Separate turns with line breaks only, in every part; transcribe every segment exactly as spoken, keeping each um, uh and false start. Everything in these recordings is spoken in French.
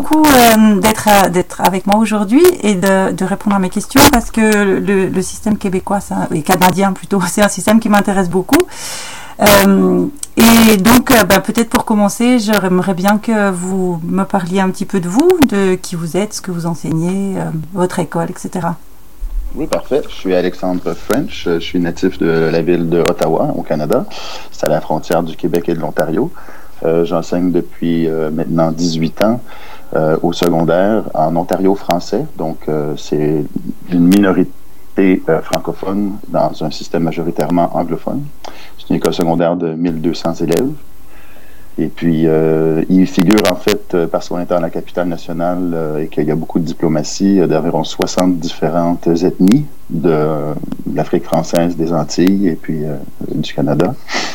beaucoup euh, d'être, à, d'être avec moi aujourd'hui et de, de répondre à mes questions parce que le, le système québécois, ça, et canadien plutôt, c'est un système qui m'intéresse beaucoup. Euh, et donc, euh, bah, peut-être pour commencer, j'aimerais bien que vous me parliez un petit peu de vous, de qui vous êtes, ce que vous enseignez, euh, votre école, et cetera.
Oui, parfait. Je suis Alexandre French. Je suis natif de la ville de Ottawa, au Canada. C'est à la frontière du Québec et de l'Ontario. Euh, j'enseigne depuis euh, maintenant dix-huit ans euh, au secondaire en Ontario français. Donc, euh, c'est une minorité euh, francophone dans un système majoritairement anglophone. C'est une école secondaire de mille deux cents élèves. Et puis, euh, il figure en fait, parce qu'on est dans la capitale nationale euh, et qu'il y a beaucoup de diplomatie, d'environ soixante différentes ethnies de, euh, de l'Afrique française, des Antilles et puis euh, du Canada.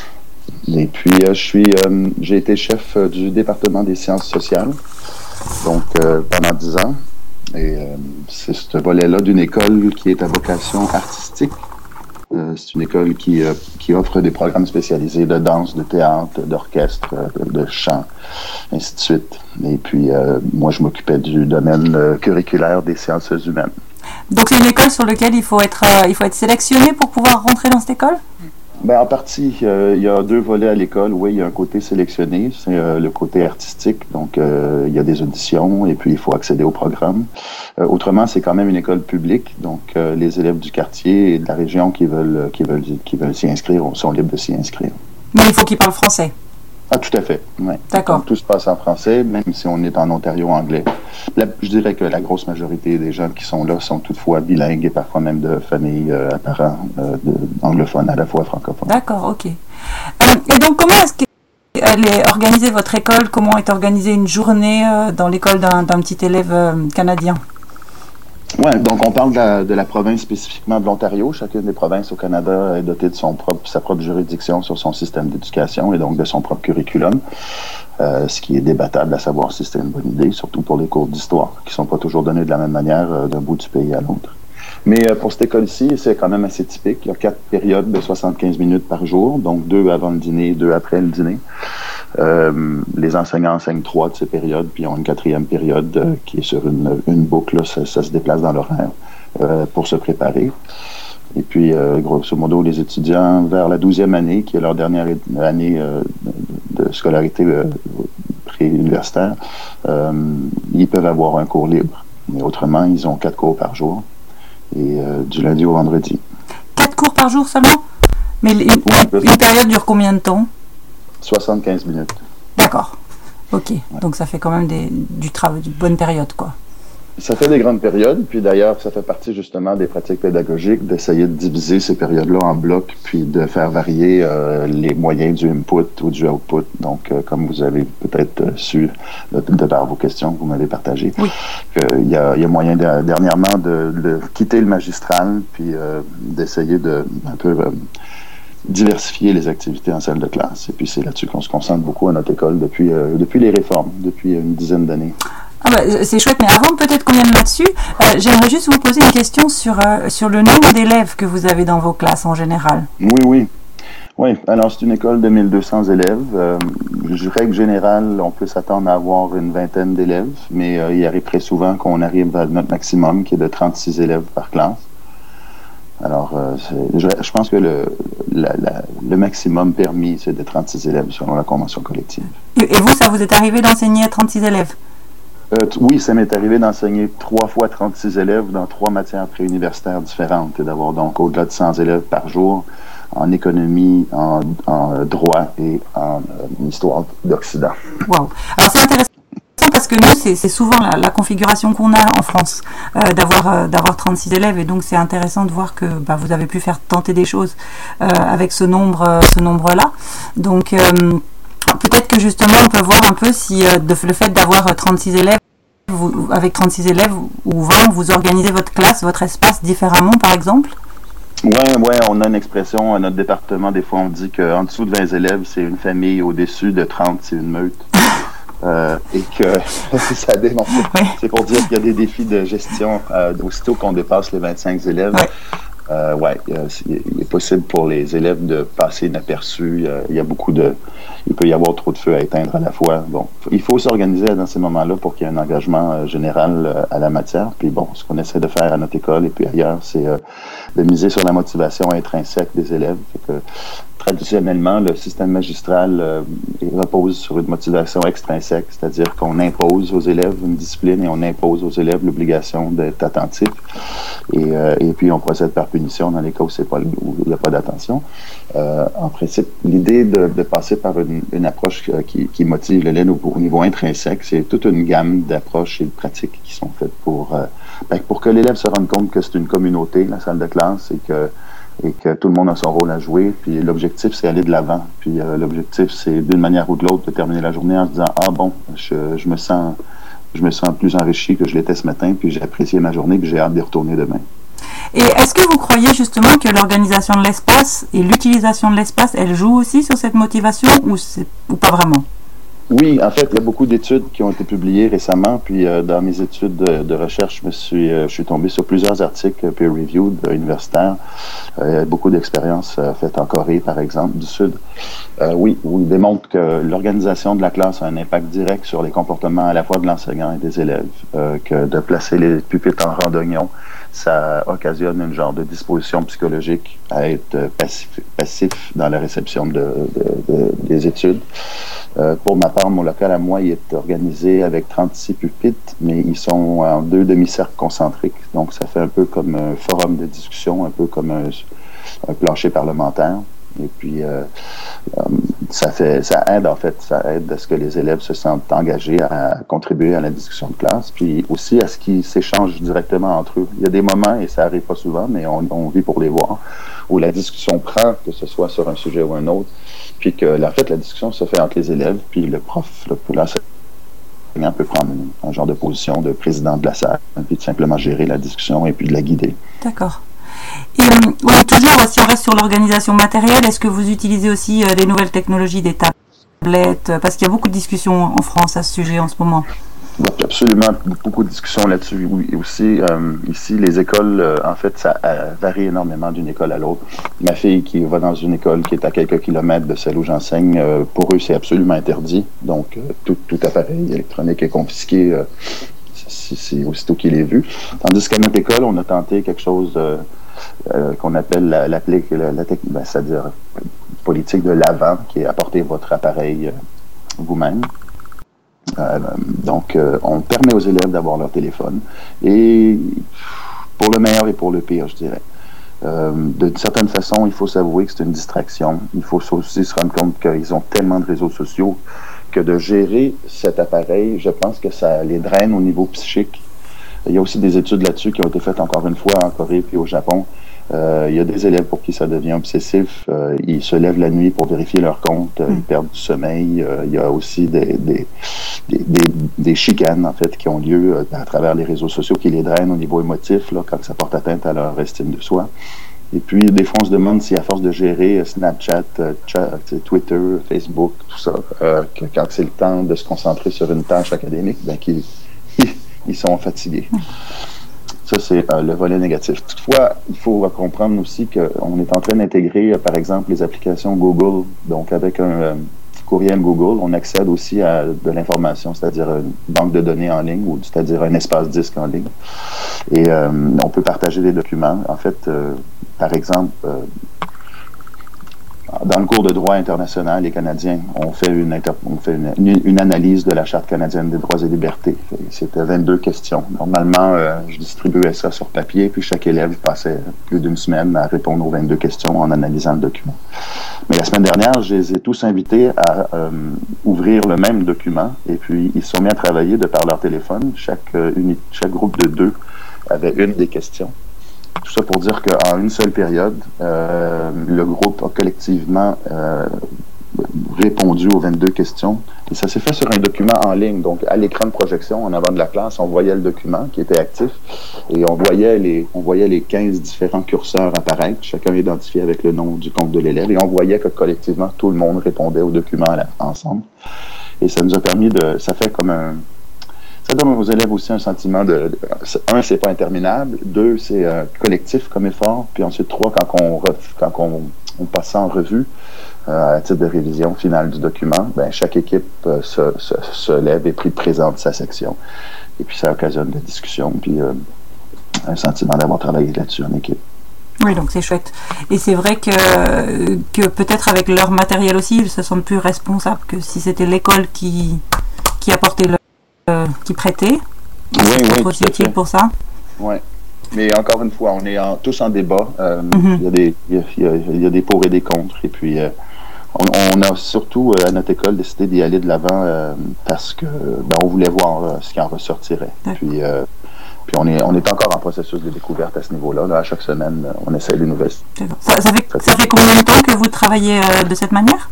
Et puis, euh, je suis, euh, j'ai été chef euh, du département des sciences sociales, donc euh, pendant dix ans. Et euh, c'est ce volet-là d'une école qui est à vocation artistique. Euh, c'est une école qui, euh, qui offre des programmes spécialisés de danse, de théâtre, d'orchestre, de, de chant, ainsi de suite. Et puis, euh, moi, je m'occupais du domaine euh, curriculaire des sciences humaines.
Donc, c'est une école sur laquelle il faut être, euh, il faut être sélectionné pour pouvoir rentrer dans cette école?
Ben, en partie, euh, il y a deux volets à l'école. Oui, il y a un côté sélectionné, c'est euh, le côté artistique. Donc, euh, il y a des auditions et puis il faut accéder au programme. Euh, autrement, c'est quand même une école publique. Donc, euh, les élèves du quartier et de la région qui veulent, qui veulent, qui veulent s'y inscrire sont libres de s'y inscrire.
Mais il faut qu'ils parlent français.
Ah, tout à fait, oui.
D'accord.
Donc, tout se passe en français, même si on est en Ontario anglais. La, je dirais que la grosse majorité des gens qui sont là sont toutefois bilingues et parfois même de familles euh, à parents euh, de, anglophones à la fois francophones.
D'accord, ok. Euh, et donc, comment est-ce qu'elle est organisée, votre école? Comment est organisée une journée euh, dans l'école d'un, d'un petit élève euh, canadien?
Oui, donc on parle de la, de la province spécifiquement de l'Ontario. Chacune des provinces au Canada est dotée de son propre, sa propre juridiction sur son système d'éducation et donc de son propre curriculum, euh, ce qui est débattable à savoir si c'est une bonne idée, surtout pour les cours d'histoire, qui ne sont pas toujours donnés de la même manière euh, d'un bout du pays à l'autre. Mais euh, pour cette école-ci, c'est quand même assez typique. Il y a quatre périodes de soixante-quinze minutes par jour, donc deux avant le dîner, deux après le dîner. Euh, les enseignants enseignent trois de ces périodes, puis ils ont une quatrième période euh, qui est sur une, une boucle, là, ça, ça se déplace dans l'horaire euh, pour se préparer. Et puis, euh, grosso modo, les étudiants, vers la douzième année, qui est leur dernière année euh, de, de scolarité euh, pré-universitaire, euh, ils peuvent avoir un cours libre. Mais autrement, ils ont quatre cours par jour, et euh, du lundi au vendredi.
Quatre cours par jour seulement? Mais une,
ouais,
une période dure combien de temps?
soixante-quinze minutes.
D'accord. Ok.
Ouais.
Donc ça fait quand même des, du travail, d'une bonne période, quoi.
Ça fait des grandes périodes, puis d'ailleurs, ça fait partie justement des pratiques pédagogiques d'essayer de diviser ces périodes-là en blocs, puis de faire varier euh, les moyens du input ou du output. Donc, euh, comme vous avez peut-être euh, su de, de par vos questions que vous m'avez partagées,
oui.
qu'il y a, il y a moyen de, dernièrement de, de quitter le magistral, puis euh, d'essayer de un peu euh, diversifier les activités en salle de classe. Et puis c'est là-dessus qu'on se concentre beaucoup à notre école depuis, euh, depuis les réformes, depuis une dizaine d'années.
Ah bah, c'est chouette, mais avant peut-être qu'on vienne là-dessus, euh, j'aimerais juste vous poser une question sur, euh, sur le nombre d'élèves que vous avez dans vos classes en général.
Oui, oui. Oui, alors c'est une école de mille deux cents élèves. Euh, je règle générale, on peut s'attendre à avoir une vingtaine d'élèves, mais euh, il arrive très souvent qu'on arrive à notre maximum, qui est de trente-six élèves par classe. Alors, euh, je, je pense que le, la, la, le maximum permis, c'est de trente-six élèves selon la convention collective.
Et, et vous, ça vous est arrivé d'enseigner à trente-six élèves?
Euh, oui, ça m'est arrivé d'enseigner trois fois trente-six élèves dans trois matières préuniversitaires différentes et d'avoir donc au-delà de cent élèves par jour en économie, en, en droit et en euh, histoire d'Occident.
Wow. Alors, c'est intéressant parce que nous, c'est, c'est souvent la, la configuration qu'on a en France, euh, d'avoir, euh, d'avoir trente-six élèves. Et donc, c'est intéressant de voir que bah, vous avez pu faire tenter des choses euh, avec ce, nombre, euh, ce nombre-là. Donc, euh, peut-être que justement, on peut voir un peu si euh, de, le fait d'avoir trente-six élèves, vous, avec trente-six élèves ou vingt, vous organisez votre classe, votre espace différemment, par exemple?
Oui, ouais, on a une expression à notre département. Des fois, on dit qu'en dessous de vingt élèves, c'est une famille. Au-dessus de trente, c'est une meute. Euh, et que ça démontre.
Oui.
C'est pour dire qu'il y a des défis de gestion. Euh, aussitôt qu'on dépasse les vingt-cinq élèves,
oui.
Euh, ouais, euh, il est possible pour les élèves de passer inaperçus. Euh, il y a beaucoup de, il peut y avoir trop de feux à éteindre à la fois. Bon, il faut s'organiser dans ces moments-là pour qu'il y ait un engagement euh, général euh, à la matière. Puis bon, ce qu'on essaie de faire à notre école et puis ailleurs, c'est euh, de miser sur la motivation intrinsèque des élèves. Fait que, traditionnellement, le système magistral euh, repose sur une motivation extrinsèque, c'est-à-dire qu'on impose aux élèves une discipline et on impose aux élèves l'obligation d'être attentifs. Et, euh, et puis, on procède par punition dans les cas où, c'est pas, où il n'y a pas d'attention. Euh, en principe, l'idée de, de passer par une, une approche qui, qui motive l'élève au, au niveau intrinsèque, c'est toute une gamme d'approches et de pratiques qui sont faites pour, euh, ben, pour que l'élève se rende compte que c'est une communauté, la salle de classe, et que et que tout le monde a son rôle à jouer. Puis l'objectif, c'est aller de l'avant. Puis euh, l'objectif, c'est d'une manière ou de l'autre de terminer la journée en se disant « Ah bon, je, je me sens je me sens plus enrichi que je l'étais ce matin, puis j'ai apprécié ma journée, puis j'ai hâte d'y retourner demain. »
Et est-ce que vous croyez justement que l'organisation de l'espace et l'utilisation de l'espace, elle joue aussi sur cette motivation ou, c'est, ou pas vraiment?
Oui, en fait, il y a beaucoup d'études qui ont été publiées récemment, puis euh, dans mes études de, de recherche, je me suis, euh, je suis tombé sur plusieurs articles peer-reviewed euh, universitaires. Euh, il y a beaucoup d'expériences euh, faites en Corée, par exemple, du Sud. Euh, oui, oui, ils démontrent que l'organisation de la classe a un impact direct sur les comportements à la fois de l'enseignant et des élèves, euh, que de placer les pupitres en randonnion, ça occasionne une genre de disposition psychologique à être passif, passif dans la réception de, de, de, des études. Euh, pour ma part, mon local à moi, il est organisé avec trente-six pupitres, mais ils sont en deux demi-cercles concentriques. Donc, ça fait un peu comme un forum de discussion, un peu comme un, un plancher parlementaire. Et puis, euh, euh, ça fait, ça aide, en fait, ça aide à ce que les élèves se sentent engagés à contribuer à la discussion de classe, puis aussi à ce qu'ils s'échangent directement entre eux. Il y a des moments, et ça arrive pas souvent, mais on, on vit pour les voir, où la discussion prend, que ce soit sur un sujet ou un autre, puis que, en fait, la discussion se fait entre les élèves, puis le prof, le, l'enseignant peut prendre un, un genre de position de président de la salle, puis de simplement gérer la discussion et puis de la guider.
D'accord. Et euh, oui, toujours, si on reste sur l'organisation matérielle, est-ce que vous utilisez aussi euh, les nouvelles technologies, des tablettes, euh, parce qu'il y a beaucoup de discussions en France à ce sujet en ce moment?
Donc, absolument, beaucoup de discussions là-dessus. Oui, et aussi, euh, ici, les écoles, euh, en fait, ça euh, varie énormément d'une école à l'autre. Ma fille qui va dans une école qui est à quelques kilomètres de celle où j'enseigne, euh, pour eux, c'est absolument interdit. Donc, euh, tout, tout appareil électronique est confisqué euh, c'est, c'est aussitôt qu'il est vu. Tandis qu'à notre école, on a tenté quelque chose euh, euh, qu'on appelle la, la, la, la ben, c'est-à-dire politique de l'avant, qui est apporter votre appareil euh, vous-même. Euh, donc, euh, on permet aux élèves d'avoir leur téléphone, et pour le meilleur et pour le pire, je dirais. Euh, d'une certaine façon, il faut s'avouer que c'est une distraction. Il faut aussi se rendre compte qu'ils ont tellement de réseaux sociaux que de gérer cet appareil, je pense que ça les draine au niveau psychique. Il y a aussi des études là-dessus qui ont été faites encore une fois en Corée puis au Japon. Euh, il y a des élèves pour qui ça devient obsessif. Euh, ils se lèvent la nuit pour vérifier leur compte. Euh, ils perdent du sommeil. Euh, il y a aussi des, des, des, des, des chicanes, en fait, qui ont lieu euh, à travers les réseaux sociaux qui les drainent au niveau émotif, là, quand ça porte atteinte à leur estime de soi. Et puis, des fois, on se demande si, à force de gérer euh, Snapchat, euh, chat, Twitter, Facebook, tout ça, euh, que quand c'est le temps de se concentrer sur une tâche académique, ben, qu'ils ils sont fatigués. Ça, c'est euh, le volet négatif. Toutefois, il faut euh, comprendre aussi qu'on est en train d'intégrer, euh, par exemple, les applications Google. Donc, avec un euh, courriel Google, on accède aussi à de l'information, c'est-à-dire une banque de données en ligne, ou c'est-à-dire un espace disque en ligne. Et euh, on peut partager des documents. En fait, euh, par exemple, euh, dans le cours de droit international, les Canadiens ont fait une, on fait une, une analyse de la Charte canadienne des droits et libertés. C'était vingt-deux questions. Normalement, euh, je distribuais ça sur papier, puis chaque élève passait plus d'une semaine à répondre aux vingt-deux questions en analysant le document. Mais la semaine dernière, je les ai tous invités à euh, ouvrir le même document, et puis ils se sont mis à travailler de par leur téléphone. Chaque, euh, uni, chaque groupe de deux avait une des questions. Tout ça pour dire qu'en une seule période, euh, le groupe a collectivement euh, répondu aux vingt-deux questions. Et ça s'est fait sur un document en ligne. Donc, à l'écran de projection, en avant de la classe, on voyait le document qui était actif et on voyait les, on voyait les quinze différents curseurs apparaître, chacun identifié avec le nom du compte de l'élève. Et on voyait que collectivement, tout le monde répondait au document ensemble. Et ça nous a permis de... Ça fait comme un... ça donne aux élèves aussi un sentiment de, de un, c'est pas interminable, deux, c'est euh, collectif comme effort, puis ensuite trois, quand on ref, quand on, on passe ça en revue euh, à titre de révision finale du document, ben chaque équipe euh, se, se, se lève et puis présente sa section, et puis ça occasionne de la discussion, puis euh, un sentiment d'avoir travaillé là-dessus en équipe.
Oui, donc c'est chouette. Et c'est vrai que, que peut-être avec leur matériel aussi, ils se sentent plus responsables que si c'était l'école qui, qui apportait, le, euh, qui prêtait.
Oui, oui,
aussi utile pour ça.
Oui. Mais encore une fois, on est en, tous en débat. Euh,
mm-hmm.
Il y a des, il y a, il y a, il y a des pour et des contre. Et puis, euh, on, on a surtout, euh, à notre école, décidé d'y aller de l'avant euh, parce que ben, on voulait voir euh, ce qui en ressortirait.
D'accord.
Puis, euh, Puis on est, on est encore en processus de découverte à ce niveau-là. Là, à chaque semaine, on essaie des nouvelles.
Ça, ça, fait, ça fait combien de temps que vous travaillez euh, de cette manière?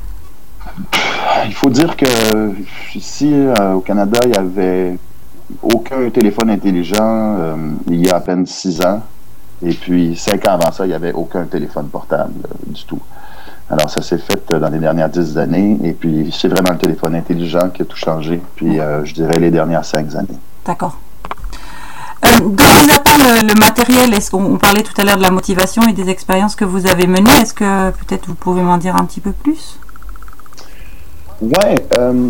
Il faut dire que ici, euh, au Canada, il n'y avait aucun téléphone intelligent euh, il y a à peine six ans. Et puis, cinq ans avant ça, il n'y avait aucun téléphone portable euh, du tout. Alors, ça s'est fait dans les dernières dix années. Et puis, c'est vraiment le téléphone intelligent qui a tout changé. Puis, euh, je dirais les dernières cinq années.
D'accord. Euh, donc, mis à part le, le matériel, est-ce qu'on on parlait tout à l'heure de la motivation et des expériences que vous avez menées, est-ce que peut-être vous pouvez m'en dire un petit peu plus?
Ouais, euh,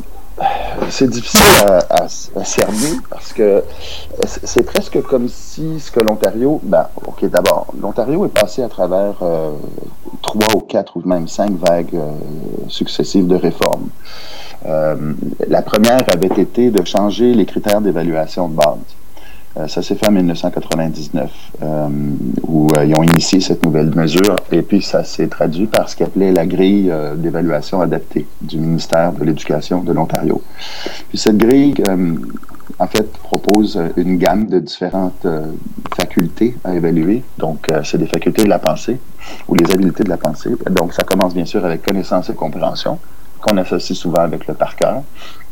c'est difficile à, à, à cerner parce que c'est presque comme si ce que l'Ontario, ben, ok, d'abord, l'Ontario est passé à travers euh, trois ou quatre ou même cinq vagues euh, successives de réformes. Euh, la première avait été de changer les critères d'évaluation de base. Euh, ça s'est fait en dix-neuf cent quatre-vingt-dix-neuf, euh, où euh, ils ont initié cette nouvelle mesure, et puis ça s'est traduit par ce qu'ils appelaient la grille euh, d'évaluation adaptée du ministère de l'Éducation de l'Ontario. Puis cette grille, euh, en fait, propose une gamme de différentes euh, facultés à évaluer. Donc, euh, c'est des facultés de la pensée, ou les habiletés de la pensée. Donc, ça commence bien sûr avec connaissance et compréhension, qu'on associe souvent avec le par cœur.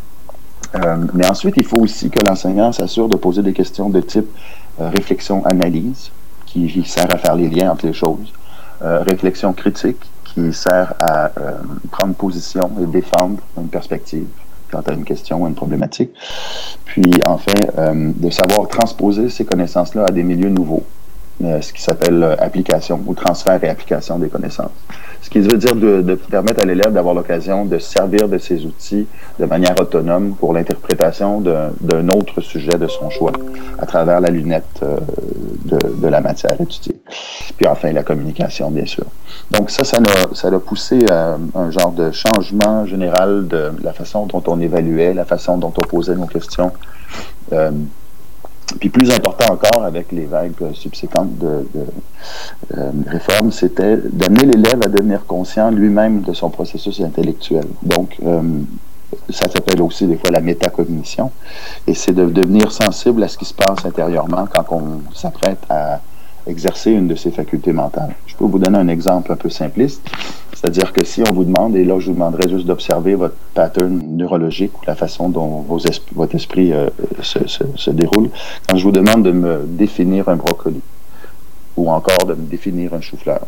Euh, mais ensuite, il faut aussi que l'enseignant s'assure de poser des questions de type euh, réflexion-analyse, qui, qui sert à faire les liens entre les choses, euh, réflexion critique, qui sert à euh, prendre position et défendre une perspective quant à une question ou une problématique. Puis, enfin, euh, de savoir transposer ces connaissances-là à des milieux nouveaux, euh, ce qui s'appelle euh, application ou transfert et application des connaissances. Ce qui veut dire de, de permettre à l'élève d'avoir l'occasion de se servir de ces outils de manière autonome pour l'interprétation d'un autre sujet de son choix à travers la lunette euh, de, de la matière étudiée. Puis enfin, la communication, bien sûr. Donc ça, ça a, ça a poussé à un genre de changement général de la façon dont on évaluait, la façon dont on posait nos questions. Euh, Puis plus important encore, avec les vagues subséquentes de, de euh, réforme, c'était d'amener l'élève à devenir conscient lui-même de son processus intellectuel. Donc, euh, ça s'appelle aussi des fois la métacognition, et c'est de devenir sensible à ce qui se passe intérieurement quand on s'apprête à exercer une de ses facultés mentales. Je peux vous donner un exemple un peu simpliste, c'est-à-dire que si on vous demande, et là je vous demanderais juste d'observer votre pattern neurologique ou la façon dont vos esp votre esprit euh, se, se, se déroule, quand je vous demande de me définir un brocoli ou encore de me définir un chou-fleur.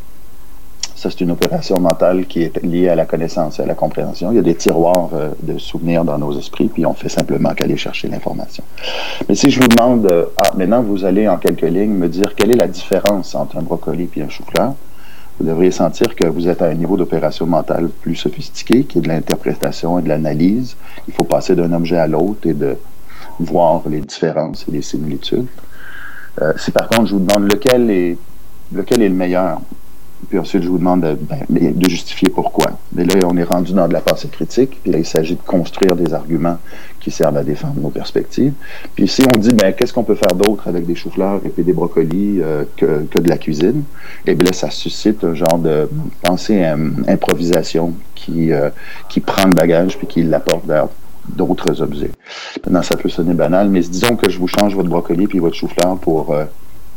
Ça, c'est une opération mentale qui est liée à la connaissance et à la compréhension. Il y a des tiroirs euh, de souvenirs dans nos esprits, puis on fait simplement qu'aller chercher l'information. Mais si je vous demande, euh, ah, maintenant vous allez en quelques lignes me dire quelle est la différence entre un brocoli et un chou-fleur, vous devriez sentir que vous êtes à un niveau d'opération mentale plus sophistiqué, qui est de l'interprétation et de l'analyse. Il faut passer d'un objet à l'autre et de voir les différences et les similitudes. Euh, si par contre je vous demande lequel est, lequel est le meilleur, puis ensuite je vous demande de, ben, de justifier pourquoi. Mais là, on est rendu dans de la pensée critique, puis là, il s'agit de construire des arguments qui servent à défendre nos perspectives. Puis si on dit, ben, qu'est-ce qu'on peut faire d'autre avec des choux-fleurs et puis des brocolis euh, que, que de la cuisine, et bien là, ça suscite un genre de pensée euh, improvisation qui, euh, qui prend le bagage puis qui l'apporte vers d'autres objets. Maintenant, ça peut sonner banal, mais disons que je vous change votre brocoli puis votre chou-fleur pour euh,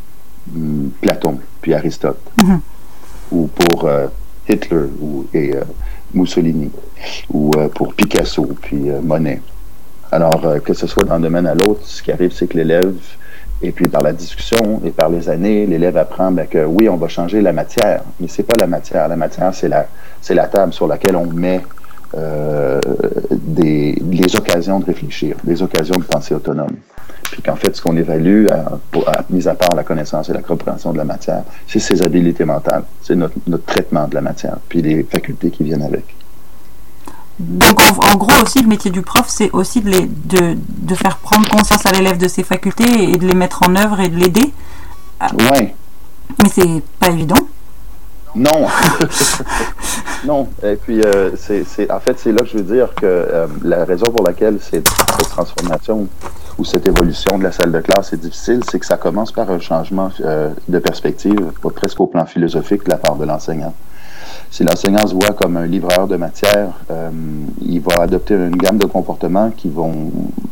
Platon puis Aristote. Mm-hmm. Ou pour euh, Hitler ou, et euh, Mussolini, ou euh, pour Picasso, puis euh, Monet. Alors, euh, que ce soit d'un domaine à l'autre, ce qui arrive, c'est que l'élève, et puis par la discussion et par les années, l'élève apprend ben, que oui, on va changer la matière, mais c'est pas la matière. La matière, c'est la, c'est la table sur laquelle on met euh, des, les occasions de réfléchir, des occasions de penser autonome. Puis qu'en fait, ce qu'on évalue, à, pour, à, mis à part la connaissance et la compréhension de la matière, c'est ses habiletés mentales, c'est notre, notre traitement de la matière, puis les facultés qui viennent avec.
Donc en, en gros aussi, le métier du prof, c'est aussi de, les, de, de faire prendre conscience à l'élève de ses facultés et de les mettre en œuvre et de l'aider.
Oui.
Mais c'est pas évident.
Non. Non. Et puis, euh, c'est, c'est, en fait, c'est là que je veux dire que euh, la raison pour laquelle cette, cette transformation ou cette évolution de la salle de classe est difficile, c'est que ça commence par un changement euh, de perspective, presque au plan philosophique de la part de l'enseignant. Si l'enseignant se voit comme un livreur de matière, euh, il va adopter une gamme de comportements qui vont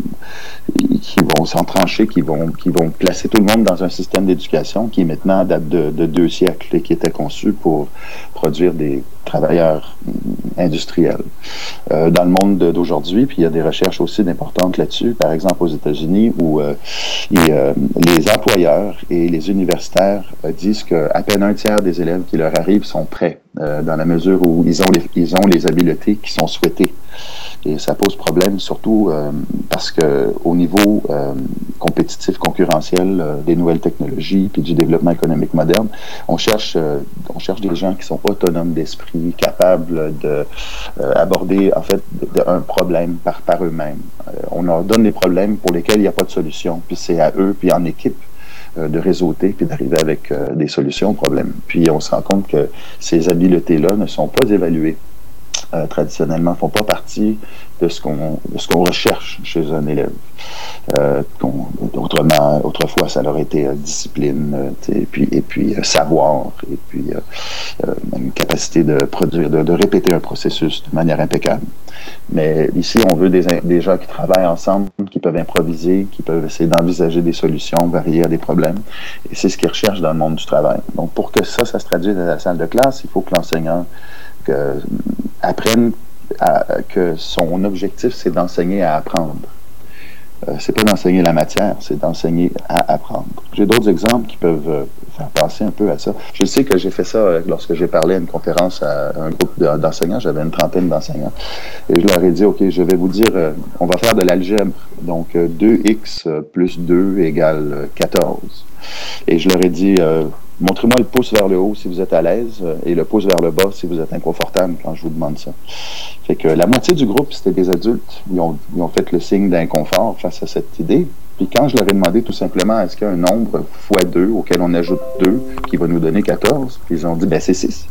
qui vont s'entrancher, qui vont qui vont placer tout le monde dans un système d'éducation qui maintenant date de, de deux siècles et qui était conçu pour produire des travailleurs industriels. Euh, dans le monde d'aujourd'hui, puis il y a des recherches aussi importantes là-dessus, par exemple aux États-Unis, où euh, et, euh, les employeurs et les universitaires euh, disent qu'à peine un tiers des élèves qui leur arrivent sont prêts, euh, dans la mesure où ils ont les, ils ont les habiletés qui sont souhaitées. Et ça pose problème surtout euh, parce que au niveau euh, compétitif, concurrentiel euh, des nouvelles technologies puis du développement économique moderne, on cherche euh, on cherche des gens qui sont autonomes d'esprit, capables de euh, aborder en fait de, de un problème par par eux-mêmes. Euh, on leur donne des problèmes pour lesquels il n'y a pas de solution, puis c'est à eux puis en équipe euh, de réseauter puis d'arriver avec euh, des solutions aux problèmes. Puis on se rend compte que ces habiletés-là ne sont pas évaluées. Euh, traditionnellement font pas partie de ce qu'on de ce qu'on recherche chez un élève. Euh, autrement, autrefois, ça aurait été euh, discipline, euh, et puis et puis euh, savoir, et puis euh, euh, une capacité de produire, de, de répéter un processus de manière impeccable. Mais ici, on veut des, des gens qui travaillent ensemble, qui peuvent improviser, qui peuvent essayer d'envisager des solutions variées à des problèmes. Et c'est ce qu'ils recherchent dans le monde du travail. Donc, pour que ça, ça se traduise dans la salle de classe, il faut que l'enseignant que, apprenne à, que son objectif, c'est d'enseigner à apprendre. Euh, c'est pas d'enseigner la matière, c'est d'enseigner à apprendre. J'ai d'autres exemples qui peuvent euh, faire penser un peu à ça. Je sais que j'ai fait ça euh, lorsque j'ai parlé à une conférence à un groupe de, d'enseignants, j'avais une trentaine d'enseignants, et je leur ai dit, OK, je vais vous dire, euh, on va faire de l'algèbre, donc euh, deux x plus deux égale quatorze. Et je leur ai dit, euh, montrez-moi le pouce vers le haut si vous êtes à l'aise euh, et le pouce vers le bas si vous êtes inconfortable quand je vous demande ça. Fait que la moitié du groupe, c'était des adultes. Ils ont, ils ont fait le signe d'inconfort face à cette idée. Puis quand je leur ai demandé tout simplement, est-ce qu'il y a un nombre fois deux auquel on ajoute deux qui va nous donner quatorze? Puis ils ont dit, ben c'est six.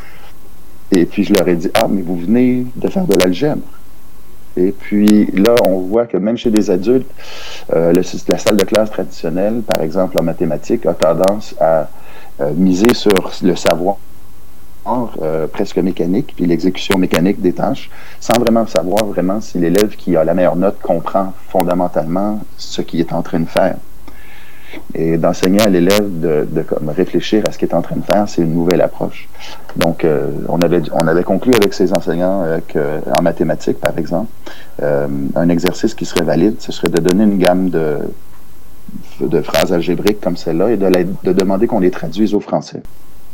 Et puis je leur ai dit, ah, mais vous venez de faire de l'algèbre. Et puis là, on voit que même chez des adultes, euh, le, la salle de classe traditionnelle, par exemple en mathématiques, a tendance à euh, miser sur le savoir euh, presque mécanique, puis l'exécution mécanique des tâches, sans vraiment savoir vraiment si l'élève qui a la meilleure note comprend fondamentalement ce qu'il est en train de faire. Et d'enseigner à l'élève de, de comme, réfléchir à ce qu'il est en train de faire, c'est une nouvelle approche. Donc, euh, on avait on avait conclu avec ces enseignants euh, que, en mathématiques, par exemple, euh, un exercice qui serait valide, ce serait de donner une gamme de, de phrases algébriques comme celle-là et de, la, de demander qu'on les traduise au français.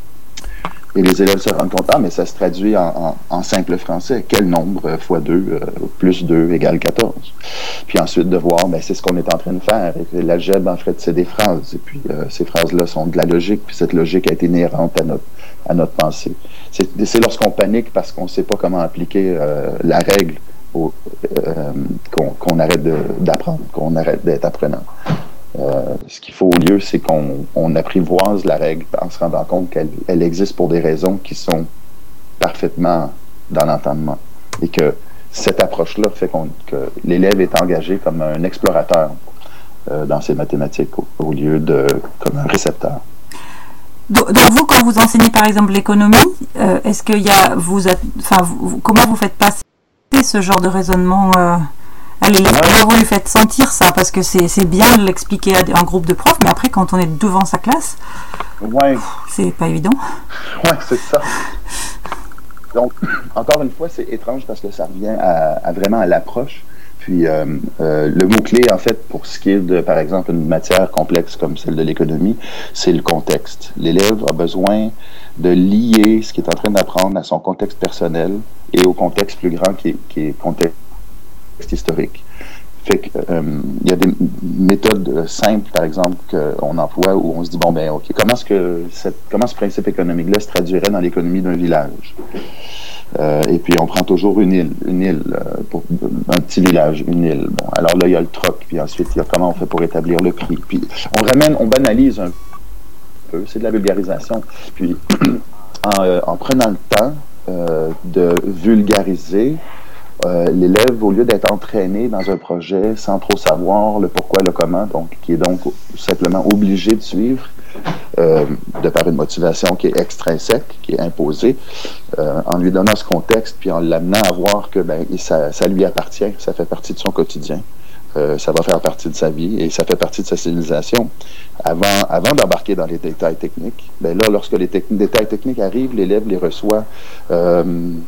Et les élèves se rendent compte, ah, mais ça se traduit en, en, en simple français. Quel nombre euh, fois deux euh, plus deux égale quatorze? Puis ensuite de voir, ben, c'est ce qu'on est en train de faire. Et l'algèbre, en fait, c'est des phrases. Et puis euh, ces phrases-là sont de la logique. Puis cette logique est inhérente à notre, à notre pensée. C'est, c'est lorsqu'on panique parce qu'on ne sait pas comment appliquer euh, la règle au, euh, qu'on, qu'on arrête de, d'apprendre, qu'on arrête d'être apprenant. Euh, ce qu'il faut au lieu, c'est qu'on on apprivoise la règle en se rendant compte qu'elle elle existe pour des raisons qui sont parfaitement dans l'entendement. Et que cette approche-là fait qu'on, que l'élève est engagé comme un explorateur euh, dans ses mathématiques au, au lieu de comme un récepteur.
Donc, donc vous, quand vous enseignez par exemple l'économie, euh, est-ce qu'il y a, vous, enfin, vous, comment vous faites passer ce genre de raisonnement euh Allez, comment vous lui faites sentir ça? Parce que c'est, c'est bien de l'expliquer à un groupe de profs, mais après, quand on est devant sa classe,
ouais.
c'est pas évident.
Oui, c'est ça. Donc, encore une fois, c'est étrange parce que ça revient à, à vraiment à l'approche. Puis, euh, euh, le mot-clé, en fait, pour ce qui est de, par exemple, une matière complexe comme celle de l'économie, c'est le contexte. L'élève a besoin de lier ce qu'il est en train d'apprendre à son contexte personnel et au contexte plus grand qui est, qui est contexte historique. Fait que, euh, il y a des méthodes simples, par exemple, qu'on emploie où on se dit, bon, ben, OK, comment est-ce que cette, comment ce principe économique-là se traduirait dans l'économie d'un village? Euh, et puis, on prend toujours une île, une île, euh, pour un petit village, une île. Bon, alors là, il y a le troc, puis ensuite, il y a comment on fait pour établir le prix. Puis, on ramène, on banalise un peu, c'est de la vulgarisation. Puis, en, euh, en prenant le temps euh, de vulgariser, Euh, l'élève, au lieu d'être entraîné dans un projet sans trop savoir le pourquoi, le comment, donc qui est donc simplement obligé de suivre euh, de par une motivation qui est extrinsèque, qui est imposée, euh, en lui donnant ce contexte, puis en l'amenant à voir que ben, ça, ça lui appartient, ça fait partie de son quotidien, euh, ça va faire partie de sa vie et ça fait partie de sa civilisation. Avant, avant d'embarquer dans les détails techniques, ben là, lorsque les te- détails techniques arrivent, l'élève les reçoit Euh,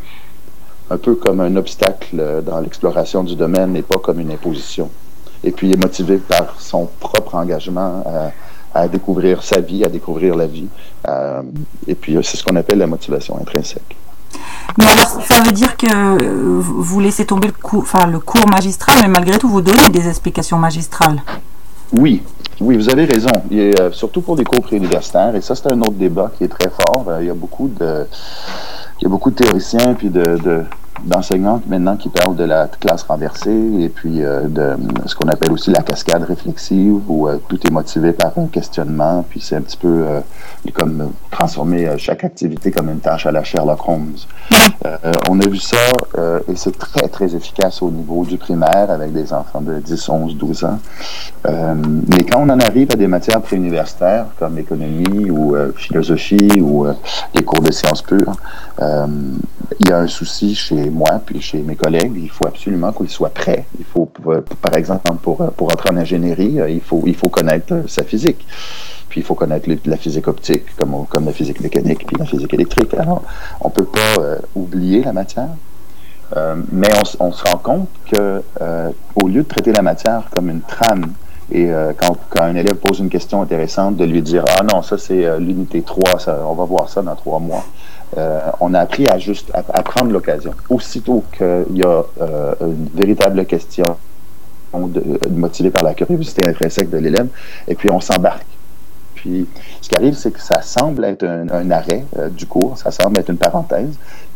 un peu comme un obstacle dans l'exploration du domaine et pas comme une imposition. Et puis, il est motivé par son propre engagement à, à découvrir sa vie, à découvrir la vie. Euh, et puis, c'est ce qu'on appelle la motivation intrinsèque.
Mais alors, ça veut dire que vous laissez tomber le cours, enfin, le cours magistral, mais malgré tout, vous donnez des explications magistrales.
Oui, oui, vous avez raison. Et, euh, surtout pour les cours préuniversitaires, et ça, c'est un autre débat qui est très fort. Euh, il y a beaucoup de... Il y a beaucoup de théoriciens puis de, de, d'enseignants maintenant qui parlent de la classe renversée et puis euh, de ce qu'on appelle aussi la cascade réflexive où euh, tout est motivé par un questionnement puis c'est un petit peu euh, comme euh, transformer euh, chaque activité comme une tâche à la Sherlock Holmes. Euh, on a vu ça euh, et c'est très très efficace au niveau du primaire avec des enfants de dix, onze, douze ans. Euh, mais quand on en arrive à des matières préuniversitaires comme l'économie ou euh, philosophie ou euh, les cours de sciences pures, euh, il y a un souci chez moi puis chez mes collègues. Il faut absolument qu'ils soient prêts. Il faut, pour, par exemple, pour, pour entrer en ingénierie, il faut, il faut connaître sa physique. Puis il faut connaître les, la physique optique, comme, comme la physique mécanique puis la physique électrique. Alors, on peut pas euh, oublier la matière, euh, mais on, on se rend compte que euh, au lieu de traiter la matière comme une trame, et euh, quand, quand un élève pose une question intéressante, de lui dire « Ah non, ça c'est euh, l'unité trois, ça, on va voir ça dans trois mois. Euh, » On a appris à juste à, à prendre l'occasion. Aussitôt qu'il y a euh, une véritable question de, de, motivée par la curiosité intrinsèque de l'élève, et puis on s'embarque. Puis, ce qui arrive, c'est que ça semble être un, un arrêt euh, du cours, ça semble être une parenthèse.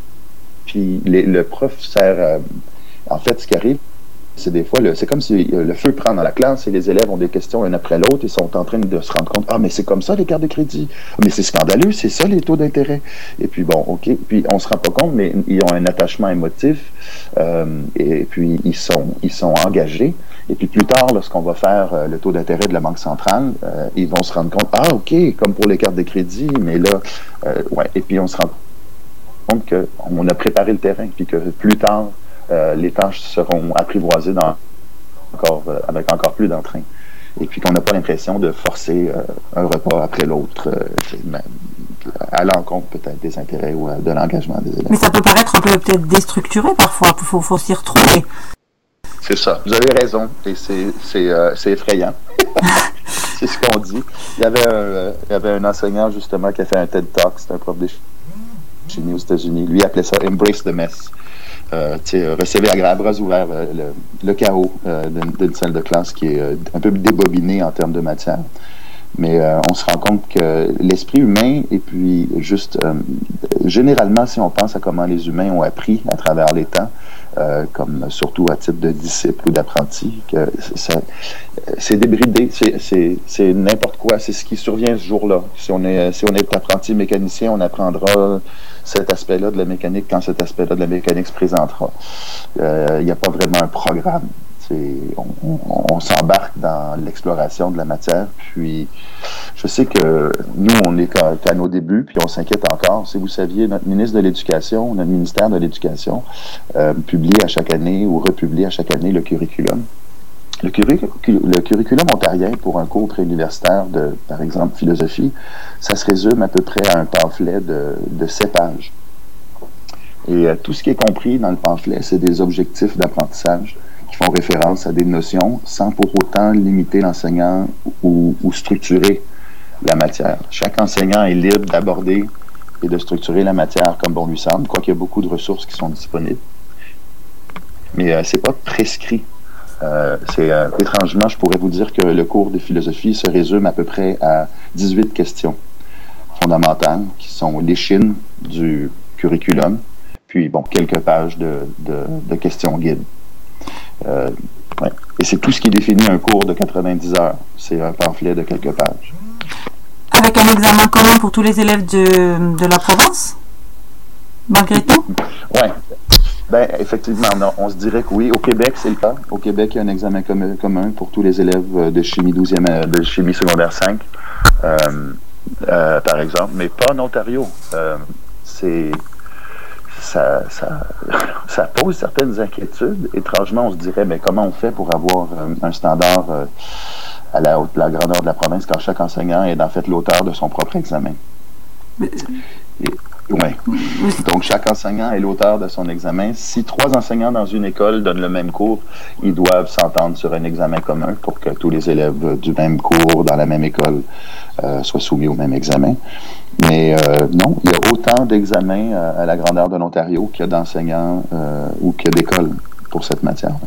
Puis, les, le prof sert... Euh, en fait, ce qui arrive, c'est des fois, le, c'est comme si le feu prend dans la classe et les élèves ont des questions un après l'autre et sont en train de se rendre compte « Ah, mais c'est comme ça les cartes de crédit. Mais c'est scandaleux, c'est ça les taux d'intérêt. » Et puis, bon, OK. Puis, on se rend pas compte, mais ils ont un attachement émotif euh, et puis, ils sont, ils sont engagés. Et puis plus tard, lorsqu'on va faire euh, le taux d'intérêt de la Banque centrale, euh, ils vont se rendre compte, ah, OK, comme pour les cartes de crédit, mais là, euh, ouais. Et puis on se rend compte qu'on a préparé le terrain, puis que plus tard, euh, les tâches seront apprivoisées dans encore, euh, avec encore plus d'entrain. Et puis qu'on n'a pas l'impression de forcer euh, un repas après l'autre, euh, à l'encontre peut-être des intérêts ou euh, de l'engagement des élèves.
Mais ça peut paraître un peu peut-être déstructuré parfois, il faut, faut s'y retrouver.
C'est ça. Vous avez raison. Et c'est, c'est, euh, c'est effrayant. C'est ce qu'on dit. Il y avait un, il y avait un enseignant, justement, qui a fait un TED Talk. C'est un prof de chimie aux États-Unis. Lui, il appelait ça « Embrace the mess ». Euh, recevez à bras ouverts euh, le, le chaos euh, d'une, d'une salle de classe qui est euh, un peu débobinée en termes de matière. Mais euh, on se rend compte que l'esprit humain, et puis juste, euh, généralement, si on pense à comment les humains ont appris à travers les temps, euh, comme surtout à titre de disciple ou d'apprenti, que ça, c'est débridé, c'est, c'est, c'est n'importe quoi, c'est ce qui survient ce jour-là. Si on est, si on est apprenti mécanicien, on apprendra cet aspect-là de la mécanique quand cet aspect-là de la mécanique se présentera. Euh, il n'y a pas vraiment un programme. C'est, on, on, on s'embarque dans l'exploration de la matière, puis je sais que nous, on est qu'à, qu'à nos débuts, puis on s'inquiète encore. Si vous saviez, notre ministre de l'Éducation, notre ministère de l'Éducation, euh, publie à chaque année ou republie à chaque année le curriculum. Le, curric- le curriculum ontarien pour un cours préuniversitaire de, par exemple, philosophie, ça se résume à peu près à un pamphlet de, de sept pages. Et euh, tout ce qui est compris dans le pamphlet, c'est des objectifs d'apprentissage qui font référence à des notions sans pour autant limiter l'enseignant ou, ou structurer la matière. Chaque enseignant est libre d'aborder et de structurer la matière comme bon lui semble, quoiqu'il y a beaucoup de ressources qui sont disponibles. Mais euh, c'est pas prescrit. Euh, c'est euh, étrangement, je pourrais vous dire que le cours de philosophie se résume à peu près à dix-huit questions fondamentales, qui sont l'échine du curriculum, puis bon, quelques pages de, de, de questions guides. Euh, ouais. Et c'est tout ce qui définit un cours de quatre-vingt-dix heures. C'est un pamphlet de quelques pages.
Avec un examen commun pour tous les élèves de, de la province, malgré tout?
Oui. Ben, effectivement, on, on se dirait que oui. Au Québec, c'est le cas. Au Québec, il y a un examen com- commun pour tous les élèves de chimie douzième, de chimie secondaire cinq, euh, euh, par exemple, mais pas en Ontario. Euh, c'est... Ça, ça, ça pose certaines inquiétudes. Étrangement, on se dirait, mais comment on fait pour avoir un, un standard euh, à la, haute, la grandeur de la province quand chaque enseignant est en fait l'auteur de son propre examen? Et, ouais. Donc, chaque enseignant est l'auteur de son examen. Si trois enseignants dans une école donnent le même cours, ils doivent s'entendre sur un examen commun pour que tous les élèves du même cours dans la même école euh, soient soumis au même examen. Mais euh, non, il y a autant d'examens euh, à la grandeur de l'Ontario qu'il y a d'enseignants euh, ou qu'il y a d'écoles pour cette matière-là.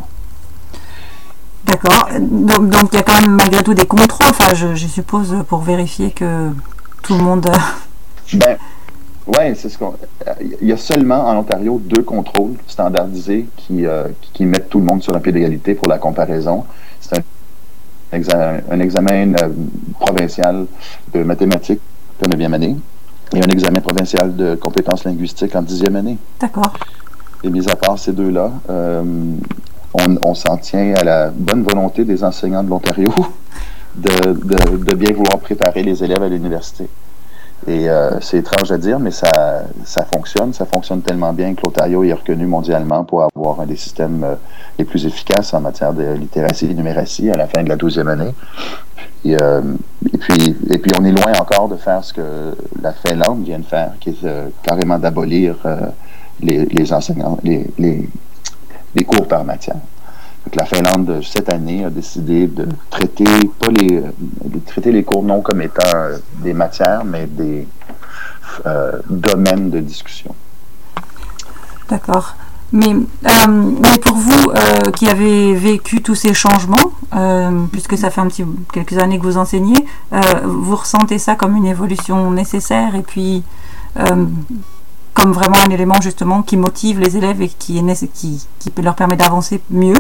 D'accord. Donc, donc, il y a quand même malgré tout des contrôles, enfin, je, je suppose, pour vérifier que tout le monde...
Ben, oui, c'est ce qu'on... Il y a seulement en Ontario deux contrôles standardisés qui, euh, qui, qui mettent tout le monde sur un pied d'égalité pour la comparaison. C'est un, exa- un examen euh, provincial de mathématiques en neuvième année et un examen provincial de compétences linguistiques en dixième année.
D'accord.
Et mis à part ces deux-là, euh, on, on s'en tient à la bonne volonté des enseignants de l'Ontario de, de, de bien vouloir préparer les élèves à l'université. Et euh, c'est étrange à dire, mais ça, ça fonctionne. Ça fonctionne tellement bien que l'Ontario est reconnu mondialement pour avoir un des systèmes euh, les plus efficaces en matière de littératie et numératie à la fin de la douzième année. Et, euh, et, puis, et puis, on est loin encore de faire ce que la Finlande vient de faire, qui est euh, carrément d'abolir euh, les, les enseignants, les, les, les cours par matière. Donc, la Finlande, cette année, a décidé de traiter, pas les, de traiter les cours non comme étant euh, des matières, mais des euh, domaines de discussion.
D'accord. Mais, euh, mais pour vous euh, qui avez vécu tous ces changements, euh, puisque ça fait un petit quelques années que vous enseignez, euh, vous ressentez ça comme une évolution nécessaire et puis euh, comme vraiment un élément justement qui motive les élèves et qui, est, qui, qui leur permet d'avancer mieux?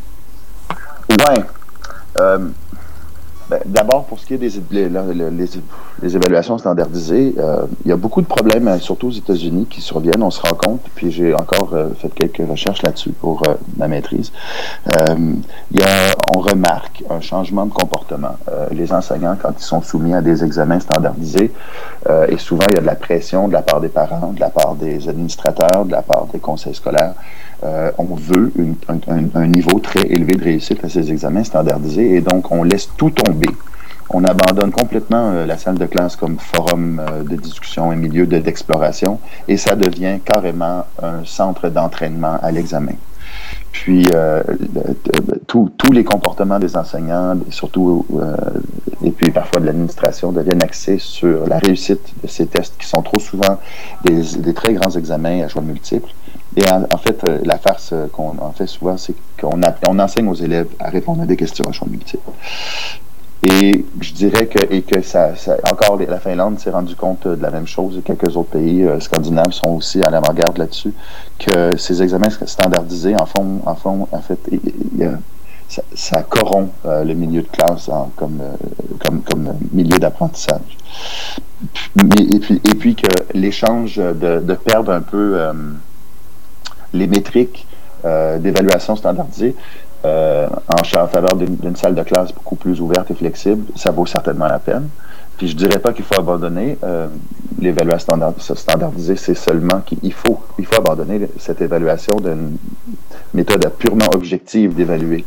Ouais. Euh, ben, d'abord, pour ce qui est des les, les, les, les évaluations standardisées, euh, il y a beaucoup de problèmes, surtout aux États-Unis, qui surviennent, on se rend compte, puis j'ai encore euh, fait quelques recherches là-dessus pour euh, ma maîtrise. Euh, il y a, on remarque un changement de comportement. Euh, les enseignants, quand ils sont soumis à des examens standardisés, euh, et souvent il y a de la pression de la part des parents, de la part des administrateurs, de la part des conseils scolaires, Euh, on veut une, un, un niveau très élevé de réussite à ces examens standardisés et donc on laisse tout tomber. On abandonne complètement euh, la salle de classe comme forum euh, de discussion et milieu de, d'exploration et ça devient carrément un centre d'entraînement à l'examen. Puis, euh, tous les comportements des enseignants, surtout, euh, et puis parfois de l'administration, deviennent axés sur la réussite de ces tests qui sont trop souvent des, des très grands examens à choix multiples. Et en, en fait, la farce qu'on en fait souvent, c'est qu'on a, on enseigne aux élèves à répondre à des questions à choix multiples. Et je dirais que, et que ça, ça encore, la Finlande s'est rendu compte de la même chose, et quelques autres pays euh, scandinaves sont aussi à l'avant-garde là-dessus, que ces examens standardisés, en fond, en, fond, en fait, il, il, ça, ça corrompt euh, le milieu de classe en, comme, euh, comme, comme milieu d'apprentissage. Et puis, et puis que l'échange de, de perdre un peu euh, les métriques euh, d'évaluation standardisée, Euh, en, en faveur d'une, d'une salle de classe beaucoup plus ouverte et flexible, ça vaut certainement la peine. Puis je dirais pas qu'il faut abandonner euh, l'évaluation standard, standardisée, c'est seulement qu'il faut, il faut abandonner cette évaluation d'une méthode purement objective d'évaluer.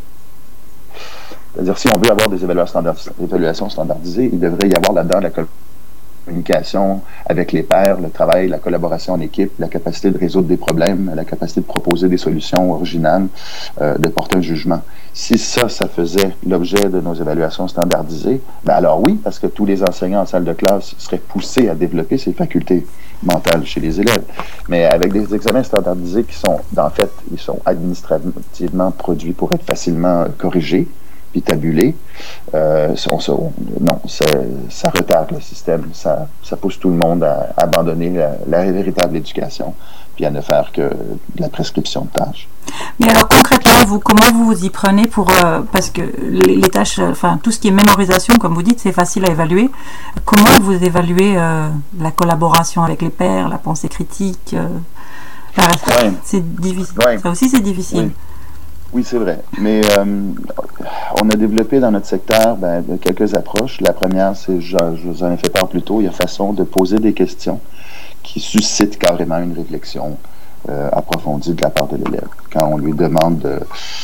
C'est-à-dire, si on veut avoir des évaluations, standard, évaluations standardisées, il devrait y avoir là-dedans la communication avec les pairs, le travail, la collaboration en équipe, la capacité de résoudre des problèmes, la capacité de proposer des solutions originales, euh, de porter un jugement. Si ça, ça faisait l'objet de nos évaluations standardisées, ben alors oui, parce que tous les enseignants en salle de classe seraient poussés à développer ces facultés mentales chez les élèves. Mais avec des examens standardisés qui sont, en fait, ils sont administrativement produits pour être facilement corrigés, puis tabulés, euh, on, on, non, ça, ça retarde le système, ça, ça pousse tout le monde à, à abandonner la, la véritable éducation, puis à ne faire que de la prescription de tâches.
Mais alors concrètement, vous, comment vous vous y prenez pour euh, parce que les, les tâches, enfin tout ce qui est mémorisation, comme vous dites, c'est facile à évaluer. Comment vous évaluez euh, la collaboration avec les pairs, la pensée critique euh, la, ouais. C'est difficile. Ouais. Ça aussi, c'est difficile.
Oui. Oui, c'est vrai. Mais euh, on a développé dans notre secteur ben, quelques approches. La première, c'est, je, je vous en ai fait part plus tôt, il y a façon de poser des questions qui suscitent carrément une réflexion euh, approfondie de la part de l'élève. Quand on lui demande euh,